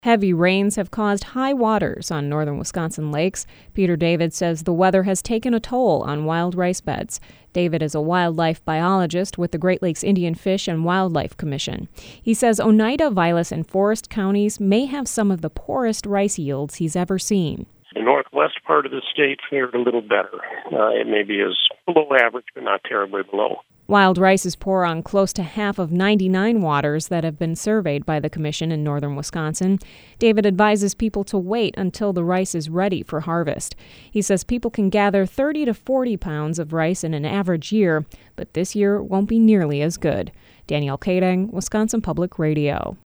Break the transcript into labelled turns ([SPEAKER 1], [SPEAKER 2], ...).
[SPEAKER 1] Heavy rains have caused high waters on northern Wisconsin lakes. Peter David says the weather has taken a toll on wild rice beds. David is a wildlife biologist with the Great Lakes Indian Fish and Wildlife Commission. He says Oneida, Vilas, and Forest counties may have some of the poorest rice yields he's ever seen.
[SPEAKER 2] The northwest part of the state fared a little better. It maybe is below average, but not terribly below.
[SPEAKER 1] Wild rice is poor on close to half of 99 waters that have been surveyed by the commission in northern Wisconsin. David advises people to wait until the rice is ready for harvest. He says people can gather 30 to 40 pounds of rice in an average year, but this year won't be nearly as good. Danielle Kading, Wisconsin Public Radio.